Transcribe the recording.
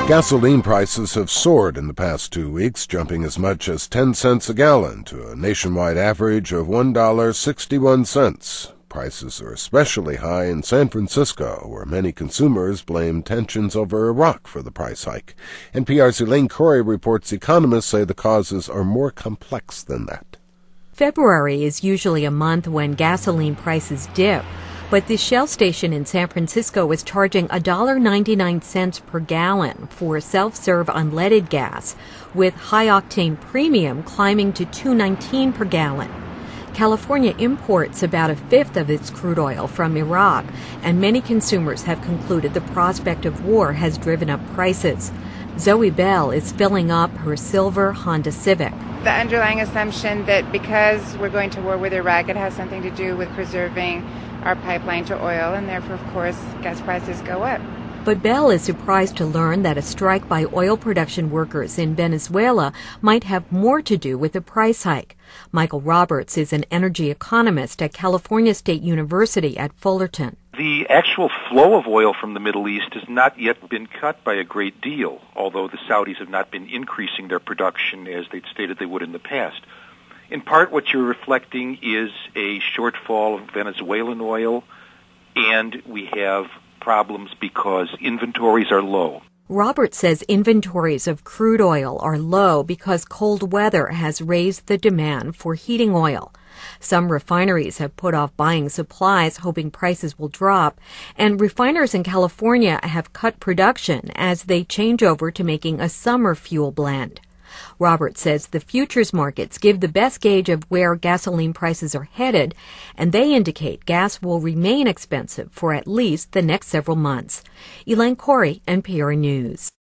Gasoline prices have soared in the past 2 weeks, jumping as much as 10 cents a gallon to a nationwide average of $1.61. Prices are especially high in San Francisco, where many consumers blame tensions over Iraq for the price hike. NPR's Elaine Corey reports economists say the causes are more complex than that. February is usually a month when gasoline prices dip. But this Shell station in San Francisco is charging $1.99 per gallon for self-serve unleaded gas, with high-octane premium climbing to $2.19 per gallon. California imports about a fifth of its crude oil from Iraq, and many consumers have concluded the prospect of war has driven up prices. Zoe Bell is filling up her silver Honda Civic. The underlying assumption that because we're going to war with Iraq, it has something to do with preserving our pipeline to oil, and therefore, of course, gas prices go up. But Bell is surprised to learn that a strike by oil production workers in Venezuela might have more to do with the price hike. Michael Roberts is an energy economist at California State University at Fullerton. The actual flow of oil from the Middle East has not yet been cut by a great deal, although the Saudis have not been increasing their production as they'd stated they would in the past. In part, what you're reflecting is a shortfall of Venezuelan oil, and we have problems because inventories are low. Roberts says inventories of crude oil are low because cold weather has raised the demand for heating oil. Some refineries have put off buying supplies, hoping prices will drop, and refiners in California have cut production as they change over to making a summer fuel blend. Roberts says the futures markets give the best gauge of where gasoline prices are headed, and they indicate gas will remain expensive for at least the next several months. Elaine Corey, NPR News.